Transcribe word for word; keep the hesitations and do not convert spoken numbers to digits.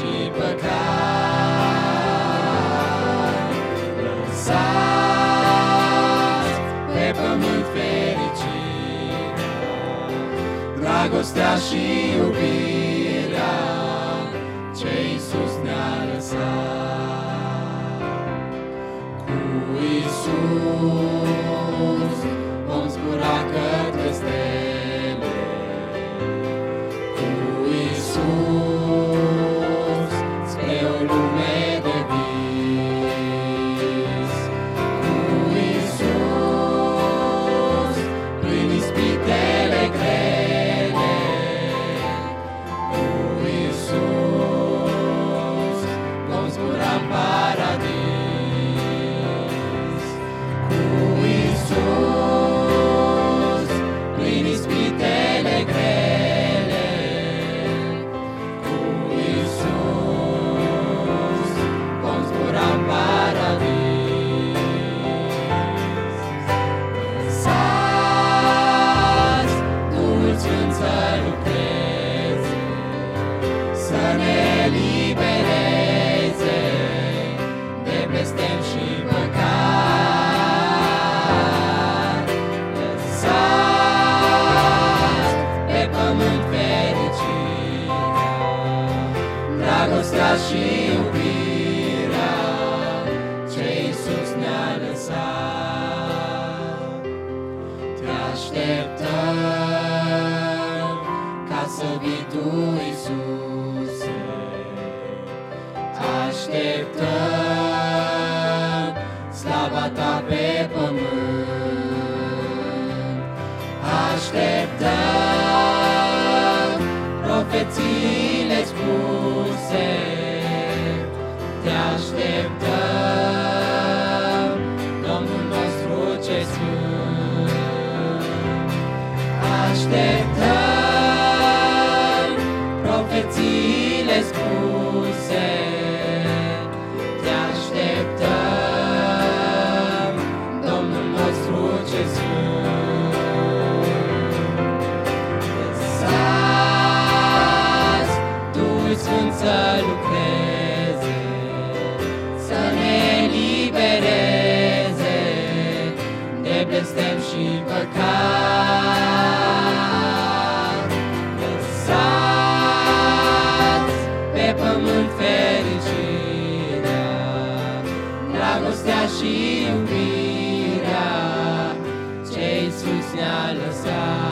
și păcat. Lăsați pe pământ fericirea, dragostea și iubirea ce Iisus ne-a lăsat. Cu Iisus vom zbura către stele, cu Iisus spre o lume de vis. Cu Iisus prin ispitele grele, cu Iisus vom zbura în paradis. Cu Iisus prin ispitele grele, cu Iisus vom zbura în paradis. Lăsați Duhul Sfânt să lucreze, să ne elibereze de blestem și păcat. Lăsați pe pământ fericirea, dragostea și iubirea ce Iisus ne-a lăsat. Te așteptăm ca să vii Tu, Iisuse. Așteptăm slava Ta pe pământ. Așteptăm profețiile spuse. Te așteptăm, Domnul nostru ce sfânt. Așteptăm profețiile spuse. Te așteptăm, Domnul nostru ce sfânt. Lăsați Duhul Sfânt să lucreze, să ne elibereze de blestem și păcat. Lăsați pe pământ fericirea, dragostea și iubirea ce Iisus ne-a lăsat.